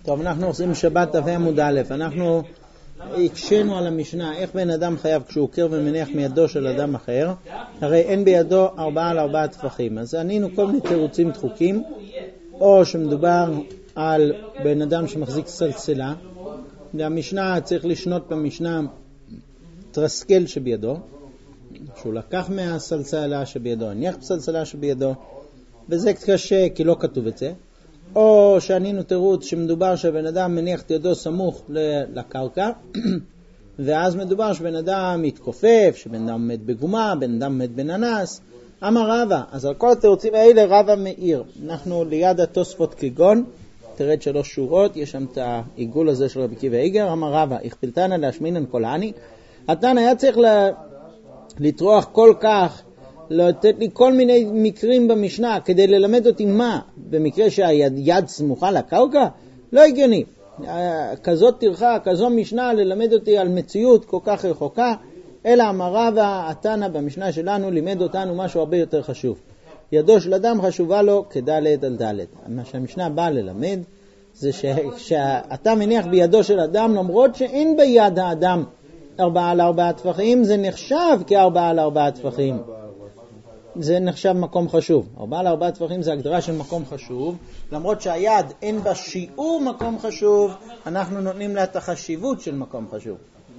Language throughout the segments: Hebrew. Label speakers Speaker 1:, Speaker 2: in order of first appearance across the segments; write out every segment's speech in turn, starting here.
Speaker 1: טוב, אנחנו עושים שבת דף עמוד א', אנחנו הקשינו על המשנה, איך בן אדם חייב כשהוא עוקר ומניח מידו של אדם אחר, הרי אין בידו 4 על 4 טפחים, אז ענינו כל מיני תירוצים דחוקים, או שמדובר על בן אדם שמחזיק סלסלה, והמשנה צריך לשנות במשנה טרסקל שבידו, שהוא לקח מהסלסלה שבידו, הניח בסלסלה שבידו, וזה קשה כי לא כתוב את זה, או שענינו תירוץ שמדובר שבן אדם מניח את ידו סמוך לקרקע, ואז מדובר שבן אדם מתכופף, שבן אדם עומד בגומה, בן אדם עומד בננס, אמר רבא. אז על כל התירוצים האלה רבא מאיר. אנחנו ליד התוספות כגון, תרד 3 שורות, יש שם את העיגול הזה של רבי עקיבא איגר, אמר רבא, הכפילתנא להשמינן קולעני. התנא היה צריך לטרוח כל כך, לתת לי כל מיני מקרים במשנה כדי ללמד אותי מה, במקרה שהיד סמוכה לקרקע, לא הגיוני. כזאת טרחה, כזו משנה ללמד אותי על מציאות כל כך רחוקה, אלא אמר רבא, התנא במשנה שלנו לימד אותנו משהו הרבה יותר חשוב. ידו של אדם חשובה לו כדלת על דלת. מה שהמשנה באה ללמד זה שאתה מניח בידו של אדם, למרות שאין ביד האדם 4 על 4 טפחים, זה נחשב כ4 על 4 טפחים. זה נחשב מקום חשוב. 4 על 4 טפחים זה הגדרה של מקום חשוב, למרות שהיד אין בה שיעור מקום חשוב, אנחנו נותנים לה את החשיבות של מקום חשוב.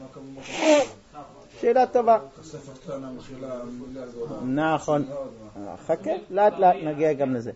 Speaker 1: שאלה טובה. נכון. חכה, לאט לאט נגיע גם לזה.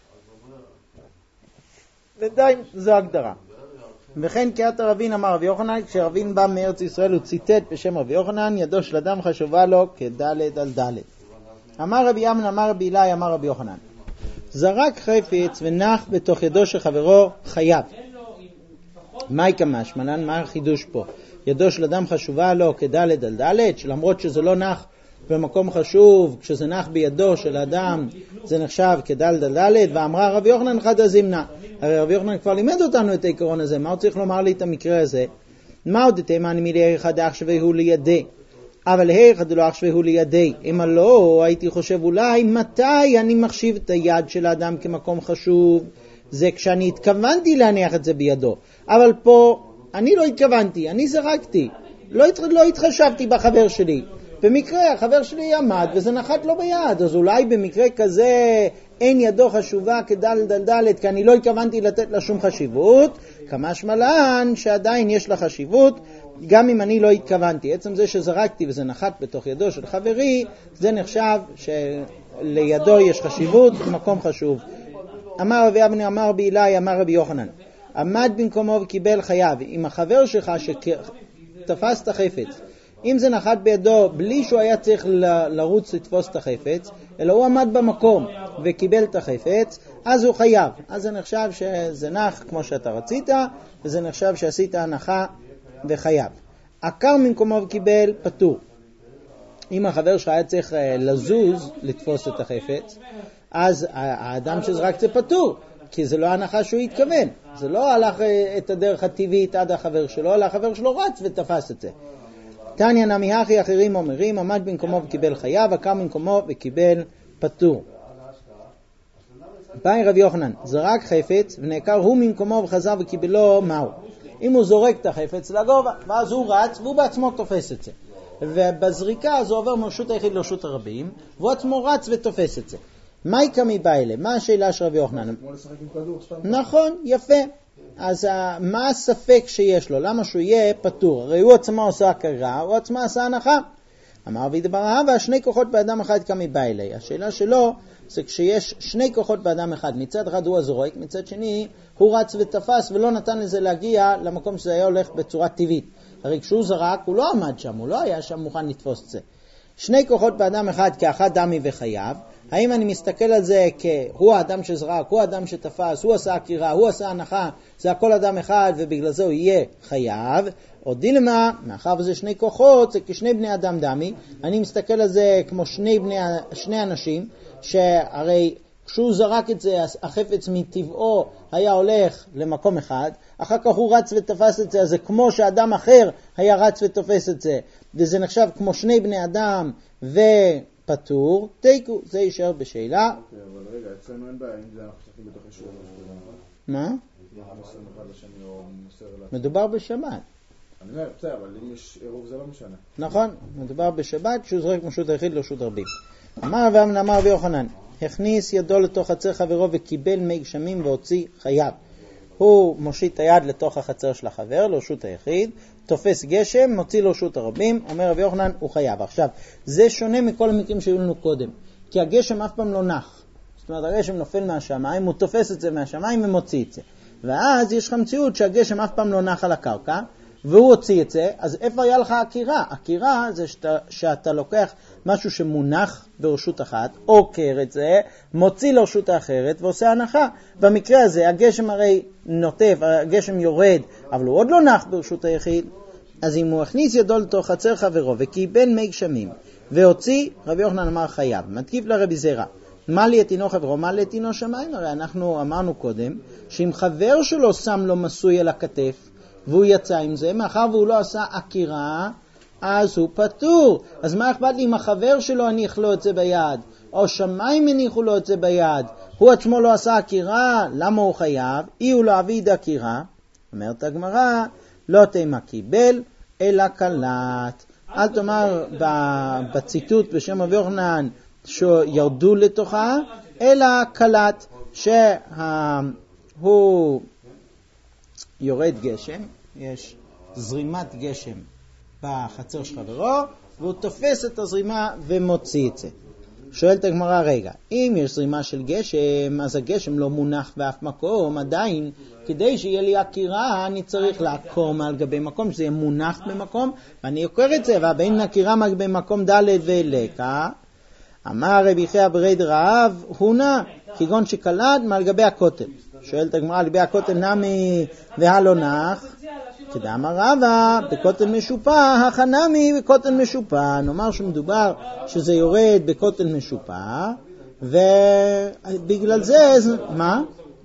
Speaker 1: ודי, זו הגדרה. וכן קריאת הרבין אמר רבי יוחנן, כשרבין בא מארץ ישראל הוא ציטט בשם רבי יוחנן, ידו של אדם חשובה לו כדלת על דלת. אמר רבי ימן, אמר רבי אלי, אמר רבי יוחנן, זרק חפץ ונח בתוך ידו של חברו חייב. מה יקמש? מה החידוש פה? ידו של אדם חשובה לו כדלת על דלת, שלמרות שזה לא נח במקום חשוב, כשזה נח בידו של אדם זה נחשב כדלת על דלת. ואמרה רבי יוחנן חד הזימנה, הרי רבי יוחנן כבר לימד אותנו את העיקרון הזה, מה הוא צריך לומר לי את המקרה הזה? מה עוד תימן מילי אחד אחשווהו לידי, אבל היכד לא אחשווהו לידי, אם לא הייתי חושב אולי מתי אני מחשיב את היד של האדם כמקום חשוב, זה כשאני התכוונתי להניח את זה בידו, אבל פה אני לא התכוונתי, אני זרקתי, לא התחשבתי בחבר שלי, במקרה החבר שלי עמד וזה נחת לו ביד, אז אולי במקרה כזה אין ידו חשובה כדלת על דלת, כי אני לא התכוונתי לתת לה שום חשיבות, כמשמע לן שעדיין יש לה חשיבות, גם אם אני לא התכוונתי. עצם זה שזרקתי וזה נחת בתוך ידו של חברי, זה נחשב שלידו יש חשיבות, מקום חשוב. אמר רבי אבני, אמר רבי אלי, אמר רבי יוחנן, עמד במקומו וקיבל חייב. אם החבר שלך שתפס את החפץ, אם זה נחת בידו בלי שהוא היה צריך לרוץ לתפוס את החפץ, אלא הוא עמד במקום וקיבל את החפץ, אז הוא חייב. אז זה נחשב שזה נח כמו שאתה רצית, וזה נחשב שעשית הנחה וחייב. עקר ממקומו וקיבל פטור. אם החבר שלך היה צריך לזוז לתפוס את החפץ, אז האדם שזרק זה פטור, כי זה לא הנחה שהוא התכוון. זה לא הלך את הדרך הטבעית עד החבר שלו, אלא החבר שלו רץ ותפס את זה. תניא נמי הכי, אחרים אומרים, עמד במקומו וקיבל חייב, עקר ממקומו וקיבל פטור. באי רבי יוחנן, זרק חפץ ונעקר הוא ממקומו וחזר וקיבלו, מהו? אם הוא זורק את החפץ לגובה, ואז הוא רץ והוא בעצמו תופס את זה. ובזריקה זה עובר מרשות היחיד לרשות הרבים, והוא עצמו רץ ותופס את זה. מה יקמי באלה? מה השאלה של רבי יוחנן? נכון, יפה. אז מה הספק שיש לו? למה שהוא יהיה פטור? הרי הוא עצמו עושה הכרה, הוא עצמו עשה הנחה. אמר וידבר אהבה, 2 כוחות באדם אחד קמי באלה. השאלה שלו זה כשיש 2 כוחות באדם אחד. מצד אחד הוא הזורק, מצד שני הוא רץ ותפס ולא נתן לזה להגיע למקום שזה היה הולך בצורה טבעית. הרי כשהוא זרק הוא לא עמד שם, הוא לא היה שם מוכן לתפוס את זה. 2 כוחות באדם אחד כאחד דמי וחייב. האם אני מסתכל על זה כהוא האדם שזרק, הוא האדם שתפס, הוא עשה עקירה, הוא עשה הנחה, זה הכל אדם אחד ובגלל זה הוא יהיה חייב, או דילמה, מאחר וזה 2 כוחות, זה כ2 בני אדם דמי, אני מסתכל על זה כמו 2 אנשים, שהרי כשהוא זרק את זה, החפץ מטבעו היה הולך למקום אחד, אחר כך הוא רץ ותפס את זה, אז זה כמו שאדם אחר היה רץ ותופס את זה, וזה נחשב כמו 2 בני אדם ופטור, תיקו, זה יישאר בשאלה.
Speaker 2: אבל רגע, אצלנו אין בעיה, אם זה אנחנו שכים בתוך אישור.
Speaker 1: מה? מדובר בשבת.
Speaker 2: אני אומר, בסדר, אבל אם יש עירוב זה לא משנה.
Speaker 1: נכון, מדובר בשבת שהוא זורק מרשות היחיד לרשות רבים. אמר רבי אמנון אמר רבי יוחנן, הכניס ידו לתוך חצר חברו וקיבל מי גשמים והוציא חייב. הוא מושיט את היד לתוך החצר של החבר, לרשות היחיד, תופס גשם, מוציא לרשות הרבים, אומר רבי יוחנן, הוא חייב. עכשיו, זה שונה מכל המקרים שהיו לנו קודם, כי הגשם אף פעם לא נח. זאת אומרת, הגשם נופל מהשמיים, הוא תופס את זה מהשמיים ומוציא את זה. ואז יש לך מציאות שהגשם אף פעם לא נח על הקרקע, והוא הוציא את זה, אז איפה היה לך עקירה? עקירה זה שאתה לוקח משהו שמונח ברשות אחת, עוקר את זה, מוציא לרשות האחרת ועושה הנחה. במקרה הזה הגשם הרי נוטף, הגשם יורד, אבל הוא עוד לא נח ברשות היחיד. אז אם הוא הכניס ידו לתוך חצר חברו וקיבל מי גשמים והוציא, רבי יוחנן אמר חייב. מתקיף לרבי זרע, מה לי את עינו חברו, מה לי את עינו שמיים? הרי אנחנו אמרנו קודם שאם חבר שלו שם לו מסוי על הכתף והוא יצא עם זה, מאחר והוא לא עשה עקירה, אז הוא פטור. אז מה אכפת לי אם החבר שלו הניח לו את זה ביד, או שמיים הניחו לו את זה ביד, הוא עצמו לא עשה עקירה, למה הוא חייב? אי הוא לא אביד עקירה, אומרת הגמרא, לא תימה קיבל, אלא קלט. אל תאמר בציטוט בשם רבי יוחנן שירדו לתוכה, אלא קלט, שהוא יורד גשם, יש זרימת גשם בחצר של חברו, והוא תופס את הזרימה ומוציא את זה. שואלת הגמרא, רגע, אם יש זרימה של גשם, אז הגשם לא מונח באף מקום, עדיין, כדי שיהיה לי עקירה, אני צריך לעקור מעל גבי מקום, שזה יהיה מונח במקום, ואני עוקר את זה, והבין עקירה מעל גבי מקום ד' ולקה. אמר רבי חייא ברי דרעב, הונה, כגון שקלט מעל גבי הכותל. שואלת הגמרא, לגבי הכותל נמי והלא נח, כדאמר רבא, בכותל משופע, החנמי בכותל משופע. נאמר שמדובר שזה יורד בכותל משופע, ובגלל זה, מה?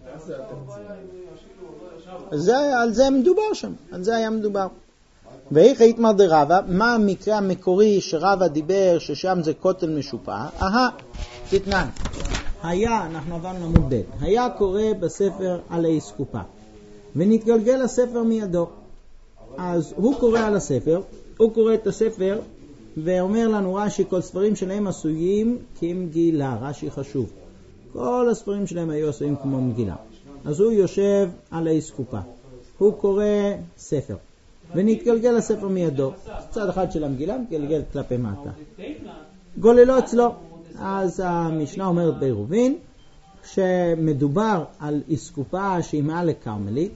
Speaker 1: על זה מדובר שם, על זה היה מדובר. ואיך היתמר דרבא, מה המקרה המקורי שרבא דיבר ששם זה כותל משופע? תתנן. היה, אנחנו עברנו עמוד ב', היה קורא בספר על האסקופה, ונתגלגל הספר מידו. אז הוא קורא על הספר, הוא קורא את הספר, ואומר לנו רש"י, כל ספרים שלהם עשויים כמגילה, רש"י חשוב. כל הספרים שלהם היו עשויים כמו מגילה. אז הוא יושב על האסקופה, הוא קורא ספר, ונתגלגל הספר מידו. צד אחד של המגילה מתגלגל כלפי מטה. גוללו אצלו. אז המשנה אומרת בעירובין, שמדובר על אסקופה שהיא מעל לקרמלית,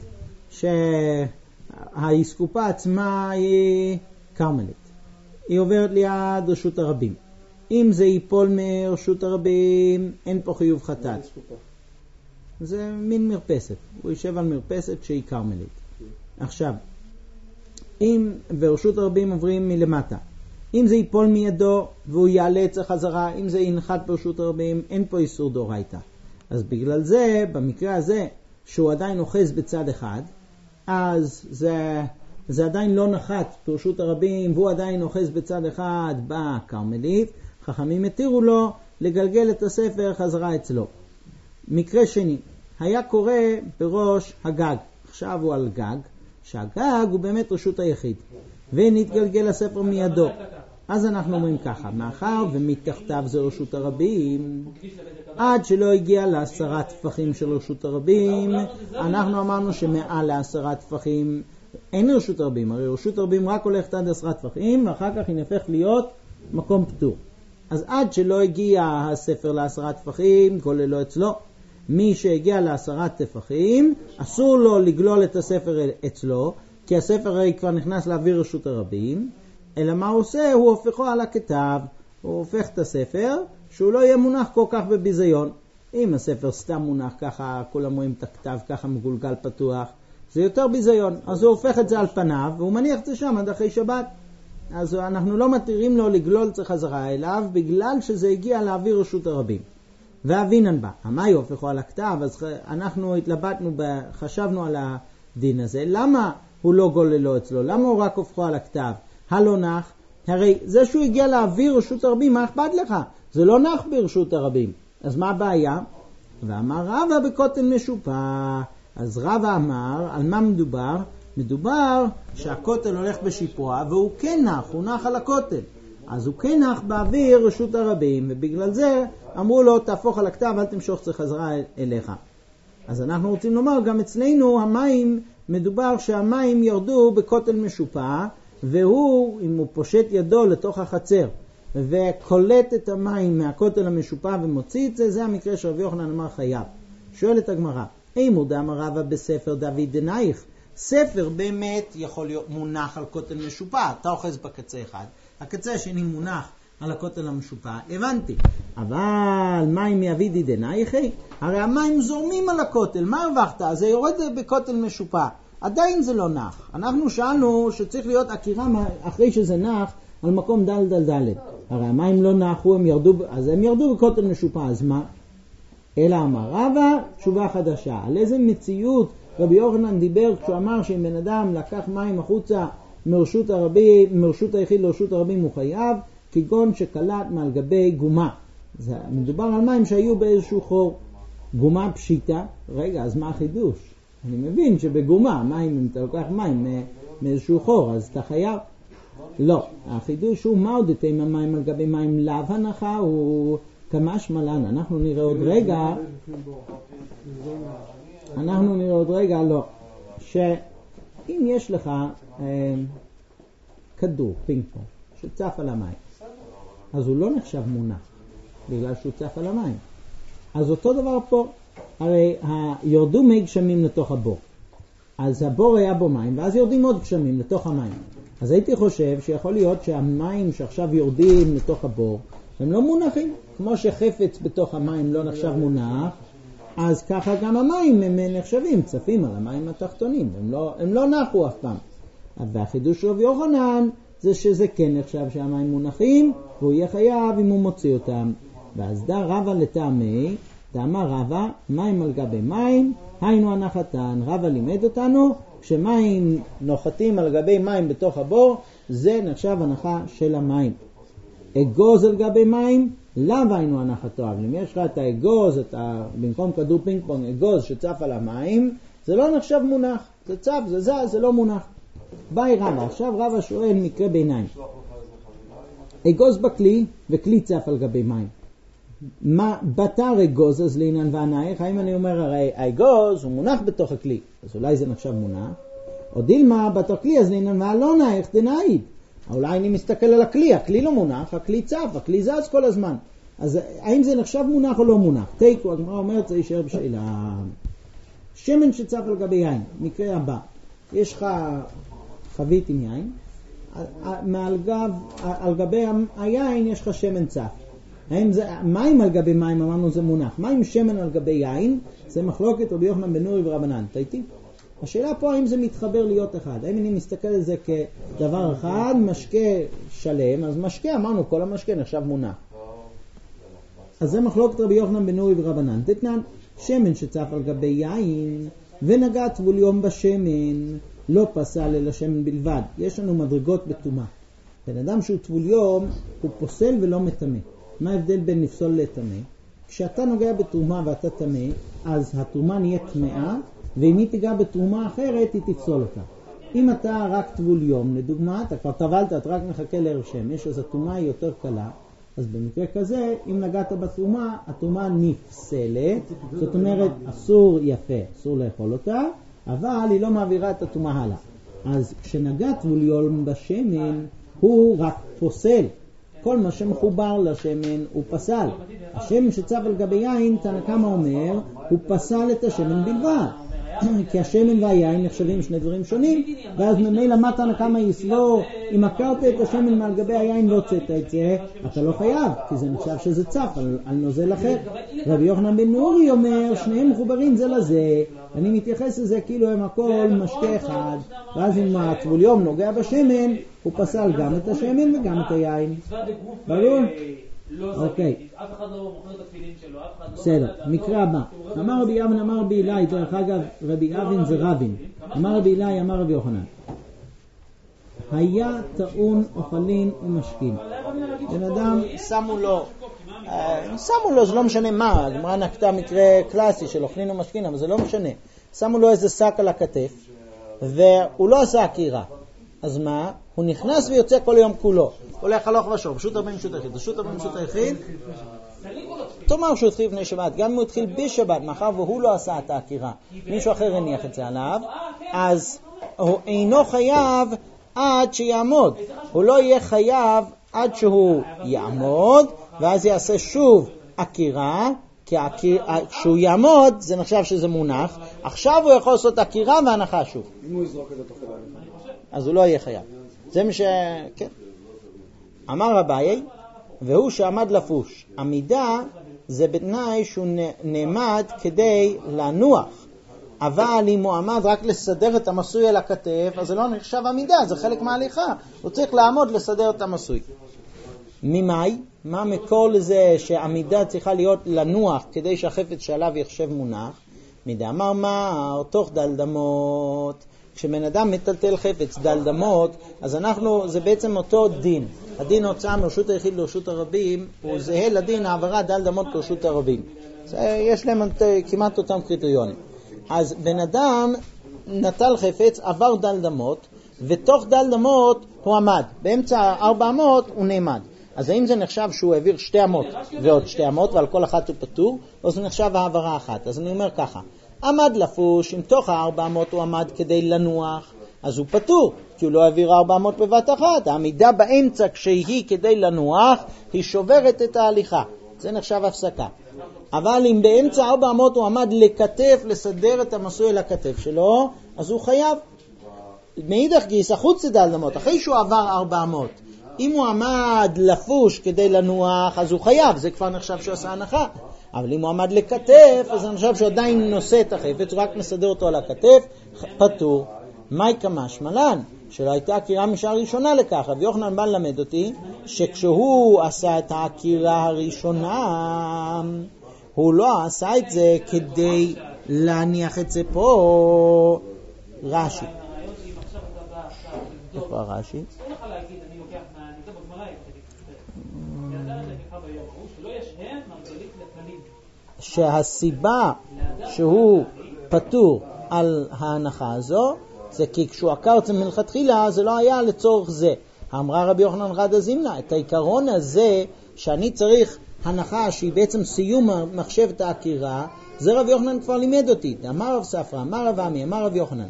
Speaker 1: שהאסקופה עצמה היא קרמלית. היא עוברת ליד רשות הרבים. אם זה ייפול מרשות הרבים, אין פה חיוב חטאת. זה מין מרפסת. הוא יושב על מרפסת שהיא קרמלית. עכשיו, אם ברשות הרבים עוברים מלמטה, אם זה ייפול מידו והוא יעלה את זה חזרה, אם זה ינחת ברשות הרבים, אין פה איסור דאורייתא. אז בגלל זה, במקרה הזה, שהוא עדיין אוחז בצד אחד, אז זה עדיין לא נחת ברשות הרבים, והוא עדיין אוחז בצד אחד בקרמלית, חכמים התירו לו לגלגל את הספר חזרה אצלו. מקרה שני, היה קורא בראש הגג, עכשיו הוא על גג, שהגג הוא באמת רשות היחיד, ונתגלגל הספר מידו. אז אנחנו אומרים ככה, מאחר ומתחתיו זה רשות הרבים, עד שלא הגיע ל10 טפחים של רשות הרבים, אנחנו אמרנו שמעל ל10 טפחים אין רשות הרבים, הרי רשות הרבים רק הולכת עד 10 טפחים, ואחר כך היא נהפך להיות מקום פטור. אז עד שלא הגיע הספר ל10 טפחים, גוללו אצלו. מי שהגיע ל10 טפחים, אסור לו לגלול את הספר אצלו, כי הספר הרי כבר נכנס לאוויר רשות הרבים, אלא מה הוא עושה? הוא הופכו על הכתב, הוא הופך את הספר, שהוא לא יהיה מונח כל כך בביזיון. אם הספר סתם מונח ככה, כולם רואים את הכתב ככה מגולגל פתוח, זה יותר ביזיון. אז הוא הופך את זה על פניו, והוא מניח את זה שם עד אחרי שבת. אז אנחנו לא מתירים לו לגלול את זה חזרה אליו, בגלל שזה הגיע לאוויר רשות הרבים. ואבינן בה, מה יופכו על הכתב? אז אנחנו התלבטנו, חשבנו על הדין הזה. למה הוא לא גוללו אצלו? למה הוא רק הופכו על הכתב? הלא נח, הרי זה שהוא הגיע לאוויר רשות הרבים, מה אכפת לך? זה לא נח ברשות הרבים. אז מה הבעיה? ואמר רבא בכותל משופע, אז רבא אמר, על מה מדובר? מדובר שהכותל הולך בשיפוע והוא כן נח, הוא נח על הכותל. אז הוא כן נח באוויר רשות הרבים, ובגלל זה אמרו לו תהפוך על הכתב, אל תמשוך את זה חזרה אליך. אז אנחנו רוצים לומר, גם אצלנו המים, מדובר שהמים ירדו בכותל משופע, והוא, אם הוא פושט ידו לתוך החצר, וקולט את המים מהכותל המשופע ומוציא את זה, זה המקרה שרבי יוחנן אמר חייב. שואלת הגמרא, אימו דאמר רבא בספר דוד דנייך? ספר באמת יכול להיות מונח על כותל משופע, אתה אוחז בקצה אחד, הקצה השני מונח על הכותל המשופע, הבנתי. אבל מים מאבידי דנייכי? הרי המים זורמים על הכותל, מה הרווחת? זה יורד בכותל משופע, עדיין זה לא נח. אנחנו שאלנו שצריך להיות עקירה אחרי שזה נח על מקום דל דל דל. הרי המים לא נחו, אז הם ירדו בכותל משופע, אז מה? אלא אמר רבא, תשובה חדשה. על איזה מציאות רבי יוחנן דיבר כשהוא אמר שאם בן אדם לקח מים החוצה מרשות היחיד לרשות הרבים הוא חייב, כגון שקלט מעל גבי גומה. זה מדובר על מים שהיו באיזשהו חור. גומה פשיטה, רגע, אז מה החידוש? אני מבין שבגומה, מים, אם אתה לוקח מים מאיזשהו חור, אז אתה חייב. לא, החידוש הוא מה עוד עם המים על גבי מים? לאו הנחה הוא כמשמע לן. אנחנו נראה עוד רגע, לא, שאם יש לך כדור, פינג פונג, שצף על המים, אז הוא לא נחשב מונח, בגלל שהוא צף על המים. אז אותו דבר פה, הרי יורדו מי גשמים לתוך הבור. אז הבור היה בו מים, ואז יורדים עוד גשמים לתוך המים. אז הייתי חושב שיכול להיות שהמים שעכשיו יורדים לתוך הבור, הם לא מונחים. כמו שחפץ בתוך המים לא נחשב מונח, אז ככה גם המים הם נחשבים, צפים על המים התחתונים. הם לא נחו אף פעם. והחידוש של רבי יוחנן זה שזה כן נחשב שהמים מונחים, והוא יהיה חייב אם הוא מוציא אותם. ואז דא רבא לטעמי, דאמר רבא, מים על גבי מים, היינו הנחתן. רבא לימד אותנו, כשמים נוחתים על גבי מים בתוך הבור, זה נחשב הנחה של המים. אגוז על גבי מים, לאו היינו הנחתו. אבל אם יש לך את האגוז, במקום כדור פינג פונג, אגוז שצף על המים, זה לא נחשב מונח. זה צף, זה זז, זה לא מונח. ביי רבא, עכשיו רבא שואל מקרה ביניים. אגוז בכלי וכלי צף על גבי מים. מה בתר אגוז אז לעניין וענייך? האם אני אומר הרי האגוז הוא מונח בתוך הכלי, אז אולי זה נחשב מונח. או דילמה בתר כלי אז לעניין ועלו נייך דנאית. אולי אני מסתכל על הכלי לא מונח, הכלי צף, הכלי זז כל הזמן. אז האם זה נחשב מונח או לא מונח? תיקו, הגמרא אומרת, זה יישאר בשאלה. שמן שצף על גבי יין, מקרה הבא. יש לך חבית עם יין, על גבי היין יש לך שמן צף. האם זה מים על גבי מים? אמרנו זה מונח. מים שמן על גבי יין, זה מחלוקת רבי יוחנן בן נורי ורבנן. תהייתי? השאלה פה האם זה מתחבר להיות אחד. האם אני מסתכל על זה כדבר אחד, משקה שלם, אז משקה, אמרנו כל המשקה נחשב מונח. אז זה מחלוקת רבי יוחנן בן נורי ורבנן. תתנן, שמן שצף על גבי יין ונגע טבול יום בשמן, לא פסל אלא שמן בלבד. יש לנו מדרגות בטומאה. בן אדם שהוא טבול יום הוא פוסל ולא מטמא. מה ההבדל בין לפסול לטמא? כשאתה נוגע בתרומה ואתה טמא, אז התרומה נהיית טמאה, ואם היא תיגע בתרומה אחרת היא תפסול אותה. אם אתה רק טבול יום, לדוגמה, אתה כבר טבלת, אתה רק מחכה לערב שמש, אז התרומה היא יותר קלה. אז במקרה כזה, אם נגעת בתרומה, התרומה נפסלת, זאת אומרת, אסור יפה, אסור לאכול אותה, אבל היא לא מעבירה את התרומה הלאה. אז כשנגע טבול יום בשמן, הוא רק פוסל. כל מה שמחובר לשמן הוא פסל. השמן שצף על גבי יין, תנא קמא אומר, הוא פסל את השמן בלבד. כי השמן והיין נחשבים שני דברים שונים, ואז ממילא מה תנא קמא יסבור, אם עקרת את השמן מעל גבי היין והוצאת את זה, אתה לא חייב, כי זה נחשב שזה צף על נוזל אחר. רבי יוחנן בן נורי אומר, שניהם מחוברים זה לזה, אני מתייחס לזה כאילו הם הכל משקה אחד, ואז אם הטבול יום נוגע בשמן, הוא פסל גם את השמן וגם את היין. ברור? אוקיי.
Speaker 3: אף אחד לא מוכר את התפילין שלו, אף אחד לא...
Speaker 1: בסדר, מקרה הבא. אמר רבי אבן, אמר רבי אלי, דרך אגב, רבי אבן זה רבין. אמר רבי אלי, אמר רבי יוחנן. היה טעון אוכלין ומשכין. בן אדם שמו לו, זה לא משנה מה, הגמרא נקטה מקרה קלאסי של אוכלין ומשכין, אבל זה לא משנה. שמו לו איזה שק על הכתף, והוא לא עשה עקירה. אז מה? הוא נכנס ויוצא כל יום כולו. הולך הלוך ושוב, פשוט הרבה משוט היחיד. פשוט הרבה משוט היחיד, תאמר שהוא התחיל לפני שבת, גם אם הוא התחיל בשבת, מאחר והוא לא עשה את העקירה, מישהו אחר הניח את זה עליו, אז הוא אינו חייב עד שיעמוד. הוא לא יהיה חייב עד שהוא יעמוד, ואז יעשה שוב עקירה, כי כשהוא יעמוד זה נחשב שזה מונח. עכשיו הוא יכול לעשות עקירה והנחה שוב.
Speaker 2: אם הוא יזרוק את זה תוך כדי הנחה,
Speaker 1: אז הוא לא יהיה חייב. זה מה כן. אמר אביי, והוא שעמד לפוש. עמידה זה בתנאי שהוא נעמד כדי לנוח. אבל אם הוא עמד רק לסדר את המסוי על הכתף, אז זה לא נחשב עמידה, זה חלק מההליכה. הוא צריך לעמוד לסדר את המסוי. ממאי? מה מקור לזה שעמידה צריכה להיות לנוח כדי שהחפץ שעליו יחשב מונח? מדאמר מה, תוך דלדמות. כשבן אדם מטלטל חפץ דלדמות, אז זה בעצם אותו דין. הדין הוצאה מרשות היחיד לרשות הרבים, הוא זהה לדין העברה דלדמות לרשות הרבים. יש להם כמעט אותם קריטריונים. אז בן אדם נטל חפץ, עבר דלדמות, ותוך דלדמות הוא עמד. באמצע 400 הוא נעמד. אז האם זה נחשב שהוא העביר 2 אמות ועוד 2 אמות, ועל כל אחת הוא פטור, או זה נחשב העברה אחת? אז אני אומר ככה, עמד לפוש, אם תוך 400 הוא עמד כדי לנוח, אז הוא פטור, כי הוא לא העביר 400 בבת אחת. העמידה באמצע כשהיא כדי לנוח, היא שוברת את ההליכה. זה נחשב הפסקה. אבל אם באמצע 400 הוא עמד לכתף, לסדר את המסוי לכתף שלו, אז הוא חייב. מאידך גיסא חוץ לדלדמות, אחרי שהוא עבר 400, אם הוא עמד לפוש כדי לנוח, אז הוא חייב, זה כבר נחשב שהוא עשה הנחה. אבל אם הוא עמד לכתף, אז אני חושב שהוא עדיין נושא את החפץ, הוא רק מסדר אותו על הכתף, פטור. מהי כמש מלן? שלא הייתה עקירה משעה ראשונה לכך. רבי יוחנן בא למד אותי, שכשהוא עשה את העקירה הראשונה, הוא לא עשה את זה כדי להניח את זה פה. רש"י. איפה הרש"י? שהסיבה שהוא פטור על ההנחה הזו, זה כי כשהוא עקר את זה מלכתחילה, זה לא היה לצורך זה. אמרה רבי יוחנן רדה זימנה, את העיקרון הזה שאני צריך הנחה שהיא בעצם סיום מחשבת העקירה, זה רבי יוחנן כבר לימד אותי. אמר רב ספרא, אמר רב עמי, אמר רב יוחנן,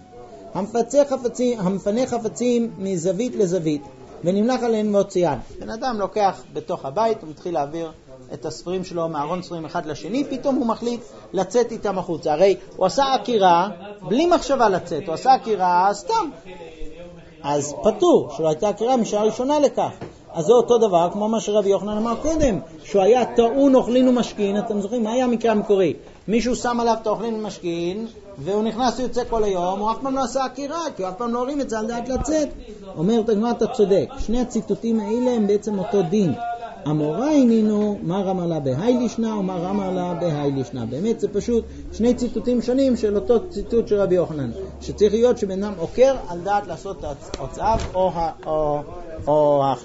Speaker 1: המפנה חפצים מזווית לזווית ונמלך עליהן והוציאן. בן אדם לוקח בתוך הבית, הוא מתחיל להעביר את הספרים שלו מארון ספרים אחד לשני, פתאום הוא מחליט לצאת איתם החוצה. הרי הוא עשה עקירה בלי מחשבה לצאת, הוא עשה עקירה סתם. אז פטור, שלא הייתה עקירה משעה ראשונה לכך. אז זה אותו דבר כמו מה שרבי יוחנן אמר קודם, שהוא היה טעון אוכלין ומשכין. אתם זוכרים מה היה המקרה המקורי? מישהו שם עליו את האוכלין ומשכין, והוא נכנס ויוצא כל היום, הוא אף פעם לא עשה עקירה, כי הוא אף פעם לא הרים את זה על דעת לצאת. אומרת הגמרא, אתה צודק, שני הציטוטים האלה הם בעצם אותו דין. אמורה עינינו, מה רמר לה בהי לישנה ומה רמר לה בהי לישנה. באמת זה פשוט שני ציטוטים שונים של אותו ציטוט של רבי יוחנן, שצריך להיות שבן אדם עוקר על דעת לעשות את ההוצאה או